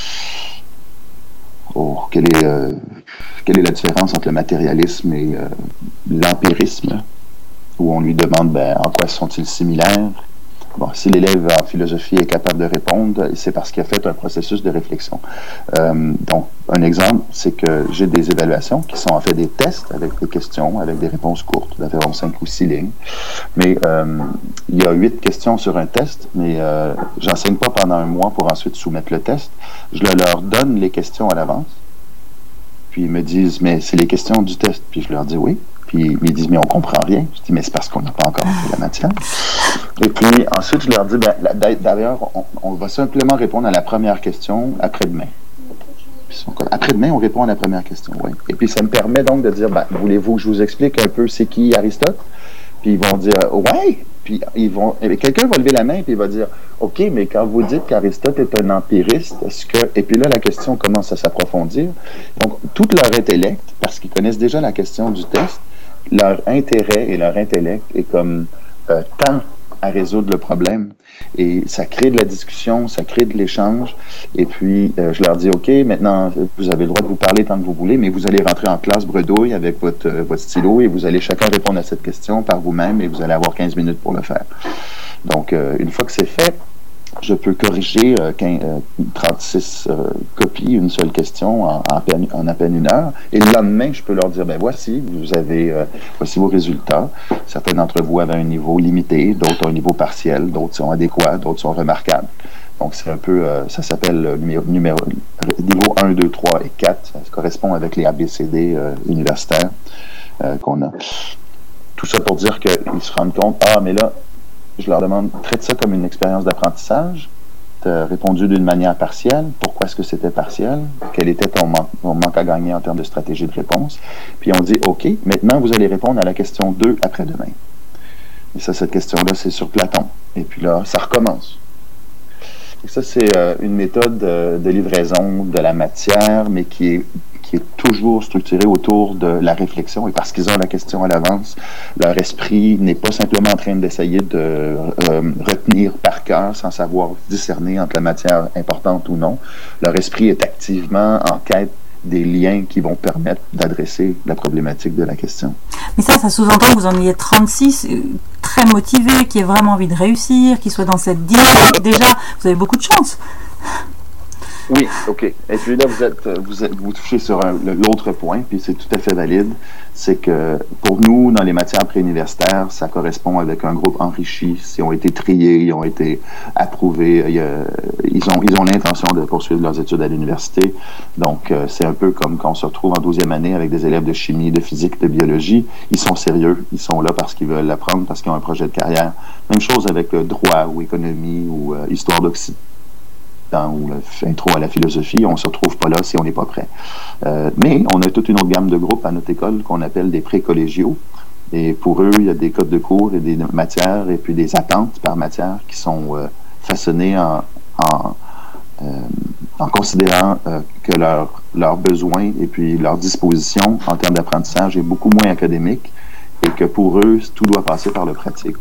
oh, quelle, est, euh, quelle est la différence entre le matérialisme et euh, l'empirisme, où on lui demande ben, en quoi sont-ils similaires. Bon, si l'élève en philosophie est capable de répondre, c'est parce qu'il a fait un processus de réflexion. Euh, donc, un exemple, c'est que j'ai des évaluations qui sont en fait des tests avec des questions, avec des réponses courtes, d'environ cinq ou six lignes. Mais euh, il y a huit questions sur un test, mais euh, j'enseigne pas pendant un mois pour ensuite soumettre le test. Je leur donne les questions à l'avance, puis ils me disent, mais c'est les questions du test. Puis je leur dis oui. Puis ils me disent, mais on comprend rien. Je dis, mais c'est parce qu'on n'a pas encore fait la matière. Et puis ensuite, je leur dis, ben, d'ailleurs, on, on va simplement répondre à la première question après-demain. Après-demain, on répond à la première question, oui. Et puis ça me permet donc de dire, ben, voulez-vous que je vous explique un peu c'est qui Aristote? Puis ils vont dire, ouais. Puis ils vont, quelqu'un va lever la main et puis il va dire, OK, mais quand vous dites qu'Aristote est un empiriste, est-ce que, et puis là, la question commence à s'approfondir. Donc, tout leur intellect, parce qu'ils connaissent déjà la question du test, leur intérêt et leur intellect est comme euh, temps à résoudre le problème. Et ça crée de la discussion, ça crée de l'échange. Et puis, euh, je leur dis, OK, maintenant, vous avez le droit de vous parler tant que vous voulez, mais vous allez rentrer en classe bredouille avec votre, euh, votre stylo et vous allez chacun répondre à cette question par vous-même et vous allez avoir quinze minutes pour le faire. Donc, euh, une fois que c'est fait, je peux corriger euh, quinze, euh, trente-six euh, copies, une seule question en, en, peine, en à peine une heure. Et le lendemain, je peux leur dire, ben voici, vous avez, euh, voici vos résultats. Certains d'entre vous avaient un niveau limité, d'autres un niveau partiel, d'autres sont adéquats, d'autres sont remarquables. Donc, c'est un peu, euh, ça s'appelle euh, numéro, numéro, niveau un, deux, trois et quatre. Ça correspond avec les A B C D euh, universitaires euh, qu'on a. Tout ça pour dire qu'ils se rendent compte, ah, mais là, je leur demande, traite ça comme une expérience d'apprentissage. Tu as répondu d'une manière partielle. Pourquoi est-ce que c'était partiel? Quel était ton, man- ton manque à gagner en termes de stratégie de réponse? Puis on dit, OK, maintenant vous allez répondre à la question deux après-demain. Et ça, cette question-là, c'est sur Platon. Et puis là, ça recommence. Et ça, c'est euh, une méthode de, de livraison de la matière, mais qui est qui est toujours structuré autour de la réflexion, et parce qu'ils ont la question à l'avance, leur esprit n'est pas simplement en train d'essayer de euh, retenir par cœur sans savoir discerner entre la matière importante ou non. Leur esprit est activement en quête des liens qui vont permettre d'adresser la problématique de la question.
Mais ça, ça sous-entend que vous en ayez trente-six très motivés, qui aient vraiment envie de réussir, qui soient dans cette dynamique. Déjà, vous avez beaucoup de chance.
Oui, OK. Et puis là, vous êtes, vous êtes, vous touchez sur un, l'autre point, puis c'est tout à fait valide, c'est que pour nous, dans les matières préuniversitaires, ça correspond avec un groupe enrichi. Ils ont été triés, ils ont été approuvés, il y a, ils ont, ils ont l'intention de poursuivre leurs études à l'université. Donc, euh, c'est un peu comme quand on se retrouve en douzième année avec des élèves de chimie, de physique, de biologie. Ils sont sérieux, ils sont là parce qu'ils veulent l'apprendre, parce qu'ils ont un projet de carrière. Même chose avec euh, droit ou économie ou euh, histoire d'Occident ou intro à la philosophie, on ne se retrouve pas là si on n'est pas prêt. Euh, mais on a toute une autre gamme de groupes à notre école qu'on appelle des pré-collégiaux. Et pour eux, il y a des codes de cours et des matières et puis des attentes par matière qui sont euh, façonnées en, en, euh, en considérant euh, que leurs leurs besoins et puis leur disposition en termes d'apprentissage est beaucoup moins académique et que pour eux, tout doit passer par le pratique.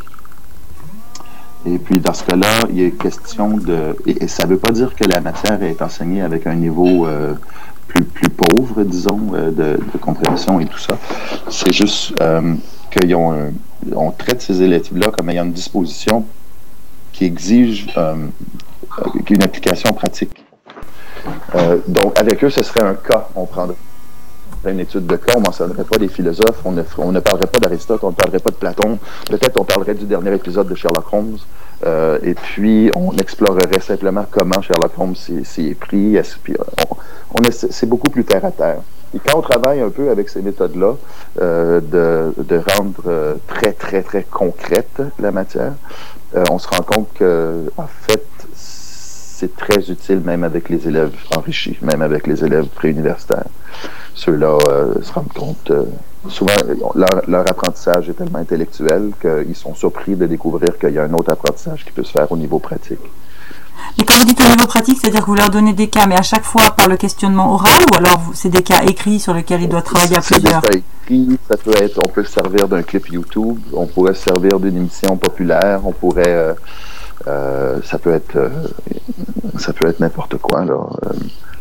Et puis, dans ce cas-là, il est question de... Et, et ça ne veut pas dire que la matière est enseignée avec un niveau euh, plus, plus pauvre, disons, euh, de, de compréhension et tout ça. C'est juste... Euh, qu'on traite ces élèves-là comme ayant une disposition qui exige euh, une application pratique. Euh, donc, avec eux, ce serait un cas. On prendrait une étude de cas, on ne mentionnerait pas des philosophes, on ne, on ne parlerait pas d'Aristote, on ne parlerait pas de Platon, peut-être on parlerait du dernier épisode de Sherlock Holmes, euh, et puis on explorerait simplement comment Sherlock Holmes s'y est pris. Puis on, on est, c'est beaucoup plus terre à terre. Et quand on travaille un peu avec ces méthodes-là, euh, de, de rendre euh, très, très, très concrète la matière, euh, on se rend compte que, en fait, c'est très utile même avec les élèves enrichis, même avec les élèves préuniversitaires. Ceux-là euh, se rendent compte, euh, souvent, leur, leur apprentissage est tellement intellectuel qu'ils sont surpris de découvrir qu'il y a un autre apprentissage qui peut se faire au niveau pratique.
Et quand vous dites au niveau pratique, c'est-à-dire que vous leur donnez des cas, mais à chaque fois par le questionnement oral, ou alors c'est des cas écrits sur lesquels ils doivent travailler à plusieurs?
C'est des cas écrits, ça peut être, on peut se servir d'un clip YouTube, on pourrait se servir d'une émission populaire, on pourrait, euh, euh, ça peut être, euh, ça peut être n'importe quoi, là. Euh,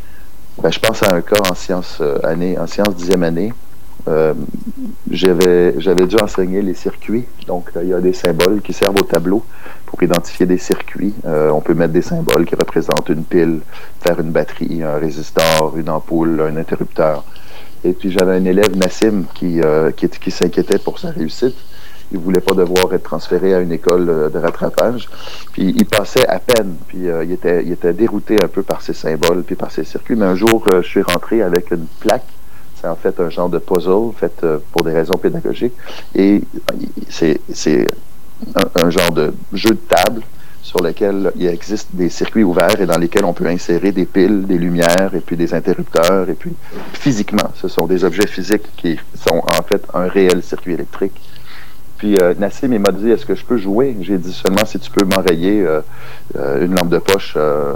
ben, je pense à un cas en sciences euh, année, en sciences dixième année. Euh, j'avais, j'avais dû enseigner les circuits. Donc, il y a des symboles qui servent au tableau pour identifier des circuits. Euh, on peut mettre des symboles qui représentent une pile, faire une batterie, un résistor, une ampoule, un interrupteur. Et puis, j'avais un élève, Nassim, qui, euh, qui, qui s'inquiétait pour sa réussite. Il voulait pas devoir être transféré à une école de rattrapage. Puis il passait à peine. Puis euh, il était, il était dérouté un peu par ses symboles puis par ses circuits. Mais un jour, euh, je suis rentré avec une plaque. C'est en fait un genre de puzzle fait euh, pour des raisons pédagogiques. Et c'est, c'est un, un genre de jeu de table sur lequel il existe des circuits ouverts et dans lesquels on peut insérer des piles, des lumières et puis des interrupteurs. Et puis physiquement, ce sont des objets physiques qui sont en fait un réel circuit électrique. Puis euh, Nassim, il m'a dit, est-ce que je peux jouer? J'ai dit seulement si tu peux m'enrayer euh, euh, une lampe de poche euh,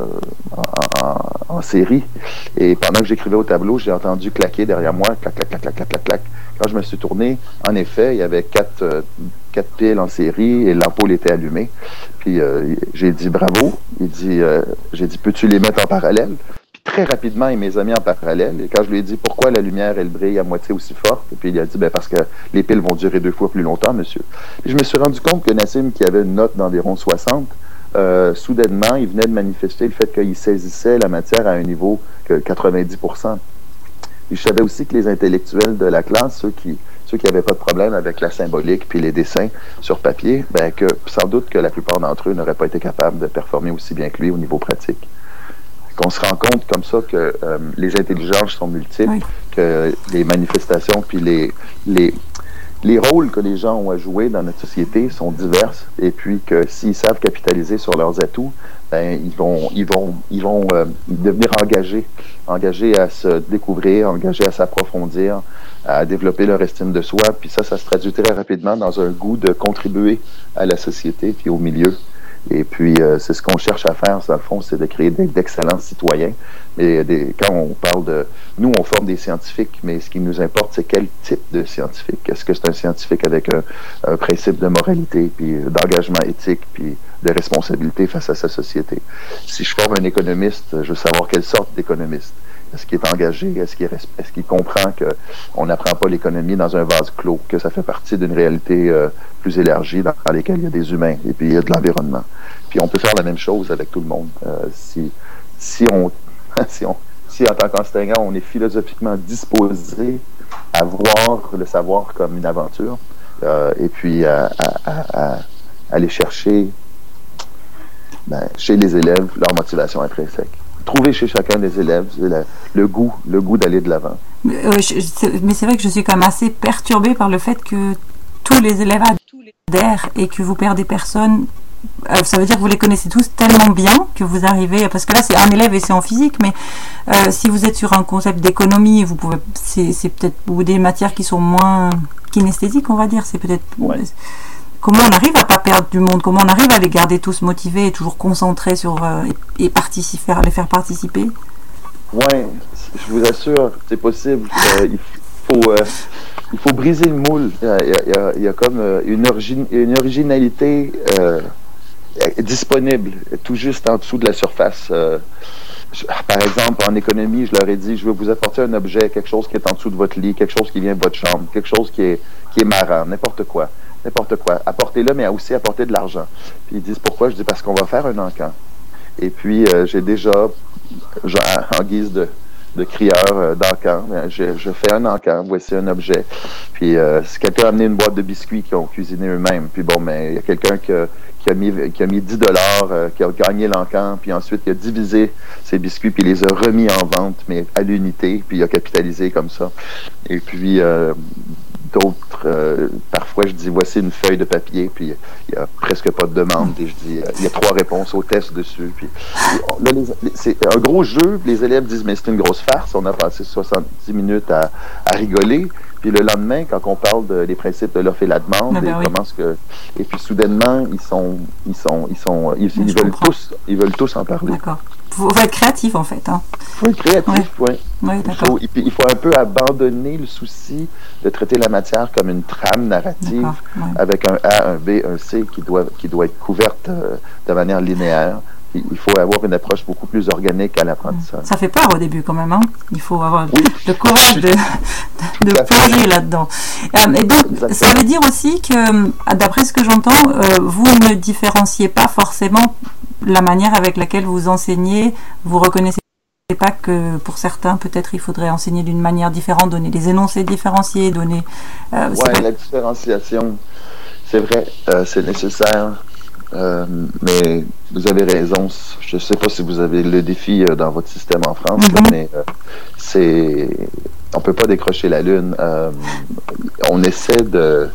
en, en, en série. Et pendant que j'écrivais au tableau, j'ai entendu claquer derrière moi, clac, clac, clac, clac, clac, clac, clac. Quand je me suis tourné, en effet, il y avait quatre, euh, quatre piles en série et l'ampoule était allumée. Puis euh, j'ai dit bravo. Il dit, euh, j'ai dit, peux-tu les mettre en parallèle? Très rapidement, il les a mis en parallèle. Et quand je lui ai dit pourquoi la lumière, elle brille à moitié aussi forte, et puis il a dit, ben parce que les piles vont durer deux fois plus longtemps, monsieur. Et je me suis rendu compte que Nassim, qui avait une note d'environ soixante, euh, soudainement, il venait de manifester le fait qu'il saisissait la matière à un niveau que quatre-vingt-dix pour cent. Et je savais aussi que les intellectuels de la classe, ceux qui ceux qui n'avaient pas de problème avec la symbolique puis les dessins sur papier, ben que sans doute que la plupart d'entre eux n'auraient pas été capables de performer aussi bien que lui au niveau pratique. Qu'on se rend compte comme ça que euh, les intelligences sont multiples, oui. Que les manifestations puis les, les, les rôles que les gens ont à jouer dans notre société sont diverses, et puis que s'ils savent capitaliser sur leurs atouts, ben, ils vont, ils vont, ils vont euh, devenir engagés, engagés à se découvrir, engagés à s'approfondir, à développer leur estime de soi, puis ça, ça se traduit très rapidement dans un goût de contribuer à la société puis au milieu. Et puis, euh, c'est ce qu'on cherche à faire, dans le fond, c'est de créer d'excellents citoyens. Et des, quand on parle de... Nous, on forme des scientifiques, mais ce qui nous importe, c'est quel type de scientifique. Est-ce que c'est un scientifique avec un, un principe de moralité, puis d'engagement éthique, puis de responsabilité face à sa société? Si je forme un économiste, je veux savoir quelle sorte d'économiste. Est-ce qu'il est engagé? Est-ce qu'il, est, est-ce qu'il comprend qu'on n'apprend pas l'économie dans un vase clos, que ça fait partie d'une réalité euh, plus élargie dans, dans laquelle il y a des humains et puis il y a de l'environnement? Puis on peut faire la même chose avec tout le monde. Euh, si, si, on, si, on, si en tant qu'enseignant, on est philosophiquement disposé à voir le savoir comme une aventure euh, et puis à, à, à, à aller chercher ben, chez les élèves leur motivation intrinsèque. Trouver chez chacun des élèves le, le goût, le goût d'aller de l'avant.
Euh, je, c'est, mais c'est vrai que je suis quand même assez perturbée par le fait que tous les élèves adhèrent et que vous perdez personne. Euh, ça veut dire que vous les connaissez tous tellement bien que vous arrivez, parce que là c'est un élève et c'est en physique, mais euh, si vous êtes sur un concept d'économie, vous pouvez, c'est, c'est peut-être ou des matières qui sont moins kinesthésiques, on va dire, c'est peut-être. Ouais. Comment on arrive à pas perdre du monde? Comment on arrive à les garder tous motivés et toujours concentrés sur euh, et, et participer, les faire participer?
Oui, je vous assure, c'est possible. Euh, il faut, euh, il faut briser le moule. Il y a, il y a, il y a comme une, origine, une originalité euh, disponible, tout juste en dessous de la surface. Euh, je, par exemple, en économie, je leur ai dit, je veux vous apporter un objet, quelque chose qui est en dessous de votre lit, quelque chose qui vient de votre chambre, quelque chose qui est, qui est marrant, n'importe quoi. N'importe quoi. Apportez-le, mais aussi apporter de l'argent. Puis ils disent pourquoi? Je dis parce qu'on va faire un encan. Et puis, euh, j'ai déjà, genre, en guise de, de crieur euh, d'encan, je, je fais un encan, voici un objet. Puis, euh, si quelqu'un a amené une boîte de biscuits qu'ils ont cuisiné eux-mêmes, puis bon, mais il y a quelqu'un qui a, qui a mis, qui a mis dix dollars, euh, qui a gagné l'encan, puis ensuite il a divisé ses biscuits, puis il les a remis en vente, mais à l'unité, puis il a capitalisé comme ça. Et puis, euh, d'autres, euh, parfois je dis voici une feuille de papier, puis il n'y a presque pas de demande, et je dis il y a trois réponses au test dessus. Puis, là, les, les, c'est un gros jeu, les élèves disent mais c'est une grosse farce, on a passé soixante-dix minutes à, à rigoler, puis le lendemain, quand on parle de, des principes de l'offre et la demande, ah ben et oui. comment ce que, et puis soudainement ils sont, ils sont, ils sont, ils, ils veulent comprends. tous, ils veulent tous en parler.
D'accord. Il faut être créatif en fait. Il hein.
faut être créatif, oui. Ouais.
Ouais,
il, faut, il, il faut un peu abandonner le souci de traiter la matière comme une trame narrative ouais. avec un A, un B, un C qui doit, qui doit être couverte euh, de manière linéaire. Il faut avoir une approche beaucoup plus organique à l'apprentissage.
Ça fait peur au début quand même, hein? Il faut avoir oui. le courage de, de, de plonger là-dedans. Euh, et donc, Exactement. Ça veut dire aussi que, d'après ce que j'entends, euh, vous ne différenciez pas forcément la manière avec laquelle vous enseignez. Vous reconnaissez pas que pour certains, peut-être, il faudrait enseigner d'une manière différente, donner des énoncés différenciés, donner...
Euh, oui, la différenciation, c'est vrai, euh, c'est nécessaire. Euh, mais vous avez raison. Je ne sais pas si vous avez le défi euh, dans votre système en France, mm-hmm. là, mais euh, c'est, on peut pas décrocher la lune. Euh, on essaie de.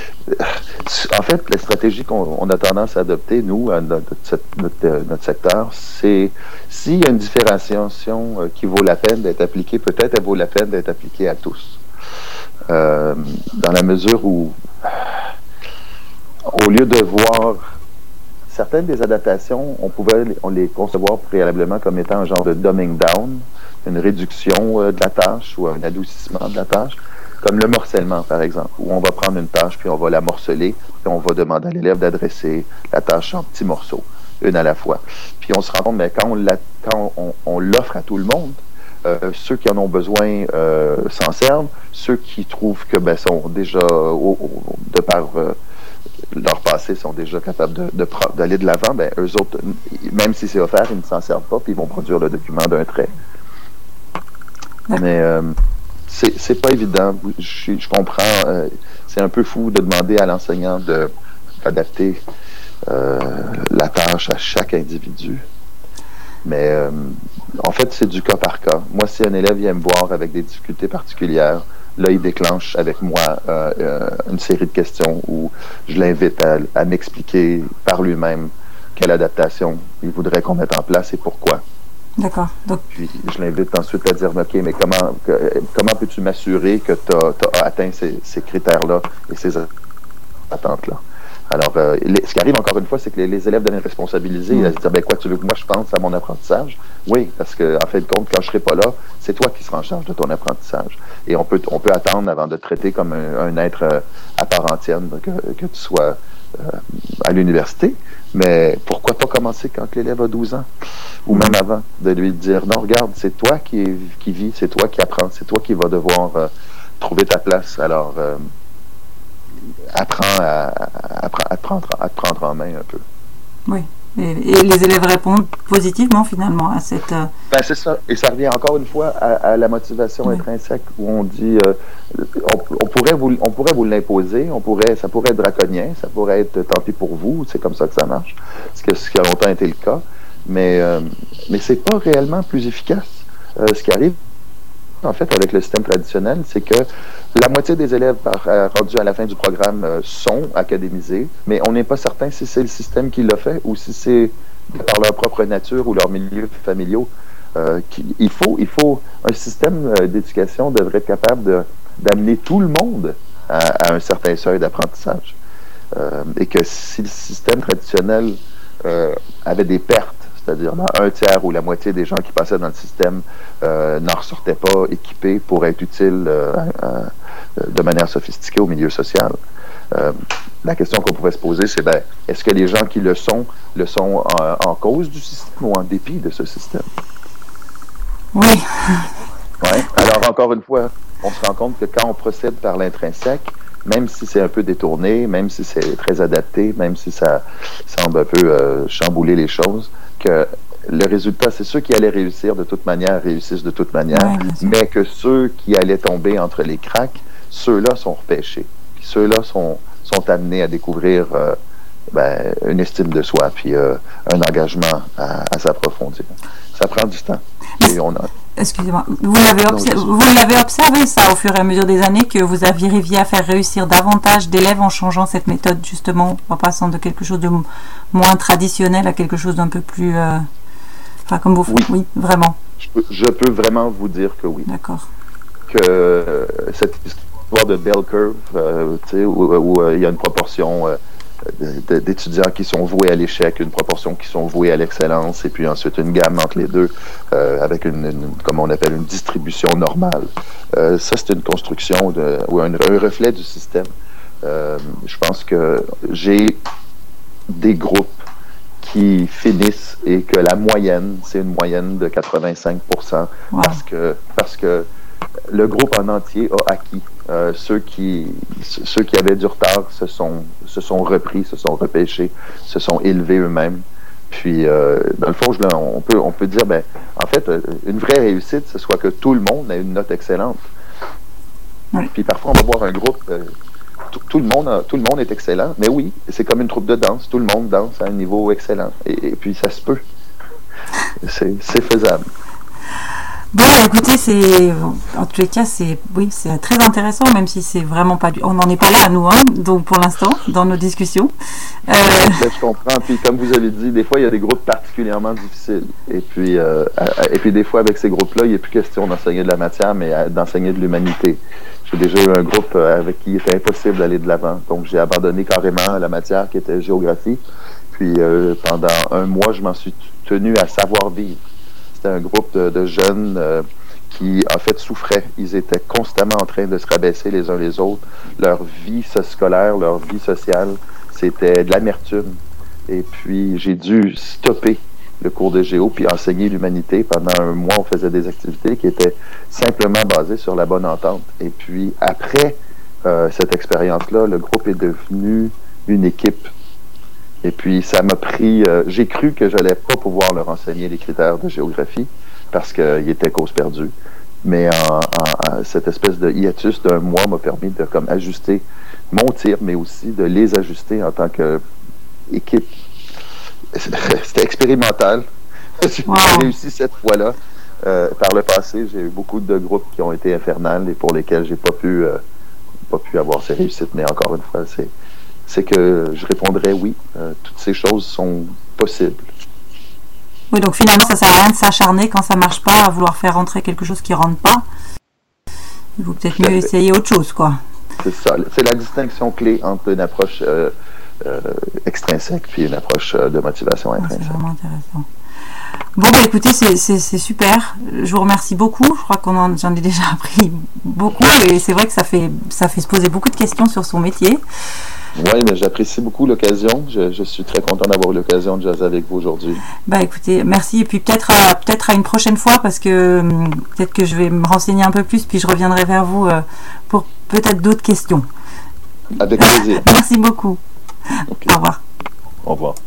En fait, la stratégie qu'on on a tendance à adopter, nous, à notre, notre, notre secteur, c'est s'il y a une différenciation euh, qui vaut la peine d'être appliquée, peut-être elle vaut la peine d'être appliquée à tous. Euh, dans la mesure où, au lieu de voir certaines des adaptations, on pouvait on les concevoir préalablement comme étant un genre de dumbing down, une réduction euh, de la tâche ou un adoucissement de la tâche, comme le morcellement, par exemple, où on va prendre une tâche puis on va la morceler, puis on va demander à l'élève d'adresser la tâche en petits morceaux, une à la fois. Puis on se rend compte, mais quand on, la, quand on, on l'offre à tout le monde, euh, ceux qui en ont besoin euh, s'en servent, ceux qui trouvent que ben, sont déjà, au, au, de par... Euh, leur passé sont déjà capables de, de, d'aller de l'avant, ben eux autres, même si c'est offert, ils ne s'en servent pas, puis ils vont produire le document d'un trait. Mais euh, c'est, c'est pas évident. Je, je comprends. Euh, c'est un peu fou de demander à l'enseignant de, d'adapter euh, la tâche à chaque individu. Mais euh, en fait, c'est du cas par cas. Moi, si un élève vient me voir avec des difficultés particulières, là, il déclenche avec moi euh, euh, une série de questions où je l'invite à, à m'expliquer par lui-même quelle adaptation il voudrait qu'on mette en place et pourquoi.
D'accord. Donc...
Puis, je l'invite ensuite à dire, OK, mais comment, que, comment peux-tu m'assurer que tu as atteint ces, ces critères-là et ces attentes-là? Alors, euh, les, ce qui arrive encore une fois, c'est que les, les élèves deviennent responsabilisés. Mmh. Ils se disent, ben quoi, tu veux que moi je pense à mon apprentissage? Oui, parce que en fin de compte, quand je serai pas là, c'est toi qui seras en charge de ton apprentissage. Et on peut, on peut attendre avant de te traiter comme un, un être euh, à part entière, que, que tu sois euh, à l'université. Mais pourquoi pas commencer quand l'élève a douze ans? Ou même avant, de lui dire, non, regarde, c'est toi qui, qui vis, c'est toi qui apprends, c'est toi qui vas devoir euh, trouver ta place. Alors, euh, apprends à, à, à, te prendre, à te prendre en main un peu.
Oui, et, et les élèves répondent positivement finalement à cette... Euh...
Ben, c'est ça, et ça revient encore une fois à, à la motivation oui. intrinsèque où on dit, euh, on, on, pourrait vous, on pourrait vous l'imposer, on pourrait, ça pourrait être draconien, ça pourrait être tant pis pour vous, c'est comme ça que ça marche, ce qui, ce qui a longtemps été le cas, mais, euh, mais c'est pas réellement plus efficace. Euh, ce qui arrive en fait, avec le système traditionnel, c'est que la moitié des élèves euh, rendus à la fin du programme euh, sont académisés, mais on n'est pas certain si c'est le système qui l'a fait ou si c'est par leur propre nature ou leur milieu familiaux. Euh, qui, il, faut, il faut un système euh, d'éducation devrait être capable de, d'amener tout le monde à, à un certain seuil d'apprentissage. Euh, et que si le système traditionnel euh, avait des pertes, c'est-à-dire dans un tiers ou la moitié des gens qui passaient dans le système euh, n'en ressortaient pas équipés pour être utiles euh, euh, de manière sophistiquée au milieu social. Euh, la question qu'on pouvait se poser, c'est ben, est-ce que les gens qui le sont, le sont en, en cause du système ou en dépit de ce système?
Oui.
Ouais. Alors, encore une fois, on se rend compte que quand on procède par l'intrinsèque, même si c'est un peu détourné, même si c'est très adapté, même si ça semble un peu euh, chambouler les choses, que le résultat, c'est ceux qui allaient réussir de toute manière réussissent de toute manière,
Ouais,
mais que ceux qui allaient tomber entre les cracks, ceux-là sont repêchés. Puis ceux-là sont, sont amenés à découvrir euh, ben, une estime de soi, puis euh, un engagement à, à s'approfondir. Ça prend du temps. Et on a...
Excusez-moi, vous l'avez observé, vous l'avez observé ça au fur et à mesure des années que vous aviez réussi à faire réussir davantage d'élèves en changeant cette méthode justement, en passant de quelque chose de moins traditionnel à quelque chose d'un peu plus, euh, enfin comme vous faites, oui, oui vraiment.
Je peux, je peux vraiment vous dire que oui.
D'accord.
Que euh, cette histoire de bell curve, euh, tu sais, où, où euh, il y a une proportion euh, d'étudiants qui sont voués à l'échec, une proportion qui sont voués à l'excellence, et puis ensuite une gamme entre les deux, euh, avec une, une, comme on appelle, une distribution normale. Euh, ça, c'est une construction de, ou un, un reflet du système. Euh, je pense que j'ai des groupes qui finissent et que la moyenne, c'est une moyenne de quatre-vingt-cinq pour cent, wow. parce que parce que le groupe en entier a acquis. Euh, ceux qui ceux qui avaient du retard se sont se sont repris, se sont repêchés, se sont élevés eux-mêmes. Puis euh, dans le fond, je, on peut on peut dire ben en fait une vraie réussite, ce soit que tout le monde ait une note excellente. Oui. Puis parfois on va voir un groupe euh, tout, tout le monde a, tout le monde est excellent, mais oui, c'est comme une troupe de danse, tout le monde danse à un niveau excellent et, et puis ça se peut. C'est c'est faisable.
Bon, écoutez, c'est en tous les cas, c'est oui, c'est très intéressant, même si c'est vraiment pas du, on n'en est pas là nous, hein, donc pour l'instant dans nos discussions.
Euh... Je comprends. Puis comme vous avez dit, des fois il y a des groupes particulièrement difficiles, et puis euh, et puis des fois avec ces groupes-là, il n'est plus question d'enseigner de la matière, mais d'enseigner de l'humanité. J'ai déjà eu un groupe avec qui il était impossible d'aller de l'avant, donc j'ai abandonné carrément la matière qui était géographie. Puis euh, pendant un mois, je m'en suis tenu à savoir vivre. C'était un groupe de, de jeunes euh, qui, en fait, souffraient. Ils étaient constamment en train de se rabaisser les uns les autres. Leur vie scolaire, leur vie sociale, c'était de l'amertume. Et puis, j'ai dû stopper le cours de géo puis enseigner l'humanité. Pendant un mois, on faisait des activités qui étaient simplement basées sur la bonne entente. Et puis, après euh, cette expérience-là, le groupe est devenu une équipe. Et puis, ça m'a pris... Euh, j'ai cru que je n'allais pas pouvoir leur enseigner les critères de géographie parce qu'ils étaient cause perdue. Mais en, en, en, cette espèce de hiatus d'un mois m'a permis de comme ajuster mon tir, mais aussi de les ajuster en tant qu'équipe. C'était expérimental. J'ai wow. réussi cette fois-là. Euh, par le passé, j'ai eu beaucoup de groupes qui ont été infernales et pour lesquels j'ai pas pu, euh, pas pu avoir ces réussites. Mais encore une fois, c'est... c'est que je répondrais oui, euh, toutes ces choses sont possibles.
Oui, donc finalement, ça sert à rien de s'acharner quand ça marche pas, à vouloir faire rentrer quelque chose qui rentre pas. Il vaut peut-être mieux essayer autre chose, quoi.
C'est ça, c'est la distinction clé entre une approche euh, euh, extrinsèque puis une approche euh, de motivation intrinsèque.
C'est vraiment intéressant. Bon, bah écoutez, c'est, c'est, c'est super. Je vous remercie beaucoup. Je crois qu'on en, j'en ai déjà appris beaucoup et c'est vrai que ça fait, ça fait se poser beaucoup de questions sur son métier.
Oui, mais j'apprécie beaucoup l'occasion. Je, je suis très content d'avoir eu l'occasion de jaser avec vous aujourd'hui.
Bah écoutez, merci. Et puis peut-être à, peut-être à une prochaine fois parce que peut-être que je vais me renseigner un peu plus puis je reviendrai vers vous pour peut-être d'autres questions.
Avec plaisir.
Merci beaucoup. Okay. Au revoir.
Au revoir.